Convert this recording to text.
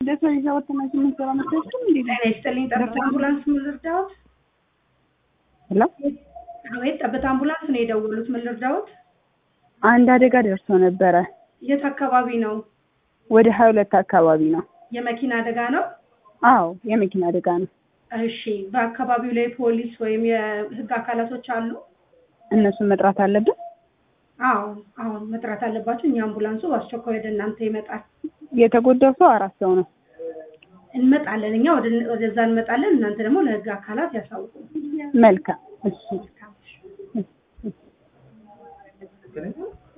እንደሱ ይዘውት ነው የሚሰራ መጥተው እንዴ አይስተልኝ ጠብታ አምቡላንስ ምን ልርዳዎት? ሄሎ አቤት ጠብታ አምቡላንስ ነው የደወሉት ምን ልርዳዎት? አንድ አደጋ ደርሶ ነበረ። የት አካባቢ ነው? ወደ 22 አካባቢ ነው። የመኪና አደጋ ነው? አዎ የመኪና አደጋ ነው። እሺ በአካባቢው ላይ ፖሊስ ወይም የህግ አካላቶች አሉ? እነሱን መጥራት አለብን? አዎ መጥራት አለባችሁ። እኛ አምቡላንሱ በአስቸኳይ ወደ እናንተ ይመጣል። የተጎዳው ሰው 4 ሰው ነው። እንመጣለን እኛ ወደዛ እንመጣለን። እናንተ ደግሞ ለህግ አካላት ያሳውቁ። መልካም እሺ